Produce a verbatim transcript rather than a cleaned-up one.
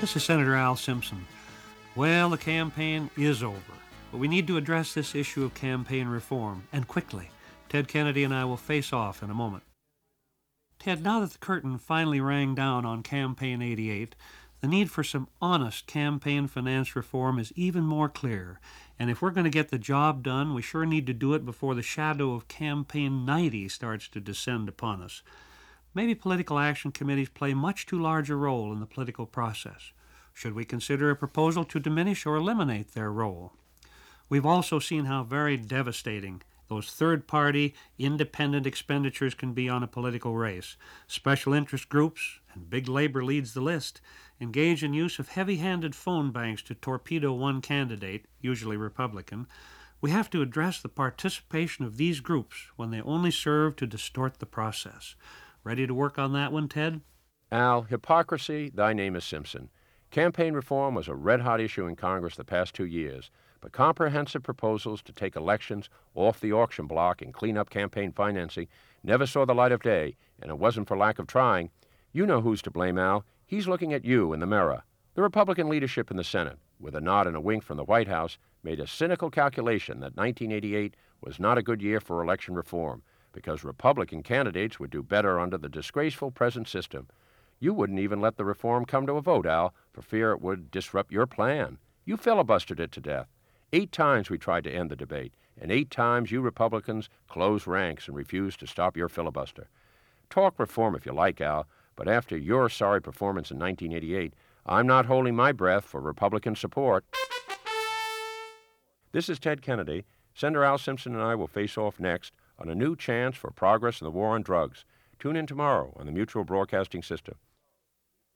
This is Senator Al Simpson. Well, the campaign is over, but we need to address this issue of campaign reform, and quickly. Ted Kennedy and I will face off in a moment. Ted, now that the curtain finally rang down on Campaign eighty-eight, the need for some honest campaign finance reform is even more clear. And if we're going to get the job done, we sure need to do it before the shadow of Campaign ninety starts to descend upon us. Maybe political action committees play much too large a role in the political process. Should we consider a proposal to diminish or eliminate their role? We've also seen how very devastating those third-party, independent expenditures can be on a political race. Special interest groups, and big labor leads the list, engage in use of heavy-handed phone banks to torpedo one candidate, usually Republican. We have to address the participation of these groups when they only serve to distort the process. Ready to work on that one, Ted? Al, hypocrisy, thy name is Simpson. Campaign reform was a red-hot issue in Congress the past two years, but comprehensive proposals to take elections off the auction block and clean up campaign financing never saw the light of day, and it wasn't for lack of trying. You know who's to blame, Al. He's looking at you in the mirror. The Republican leadership in the Senate, with a nod and a wink from the White House, made a cynical calculation that nineteen eighty-eight was not a good year for election reform, because Republican candidates would do better under the disgraceful present system. You wouldn't even let the reform come to a vote, Al, for fear it would disrupt your plan. You filibustered it to death. Eight times we tried to end the debate, and eight times you Republicans closed ranks and refused to stop your filibuster. Talk reform if you like, Al, but after your sorry performance in nineteen eighty-eight, I'm not holding my breath for Republican support. This is Ted Kennedy. Senator Al Simpson and I will face off next on a new chance for progress in the war on drugs. Tune in tomorrow on the Mutual Broadcasting System.